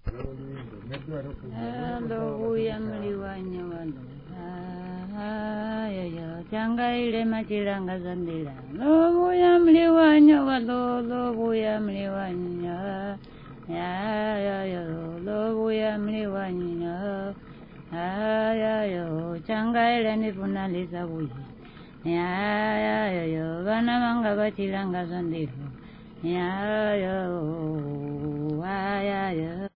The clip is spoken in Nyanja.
Hallelujah, mliwanya walo. Yo, changa ile machiranga zandila. Hallelujah, mliwanya walo. Hallelujah, mliwanya. Hallelujah, mliwanya. Yo, changa ile nifunaliza wuyi. Yo, vana vanga bachiranga zandila. Yo.